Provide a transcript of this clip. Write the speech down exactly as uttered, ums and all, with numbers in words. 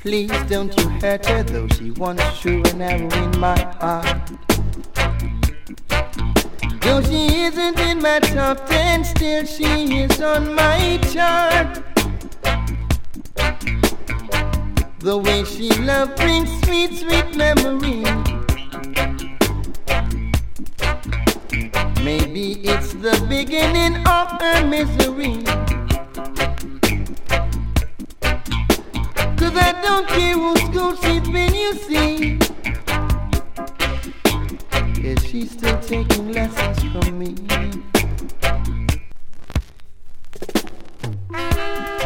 Please don't you hurt her, though she once threw an arrow in my heart. Though she isn't in my top ten, still she is on my chart. The way she loved brings sweet, sweet memories. Maybe it's the beginning of her misery. Cause I don't care whose school she's been, you see. Yeah, she's still taking lessons from me.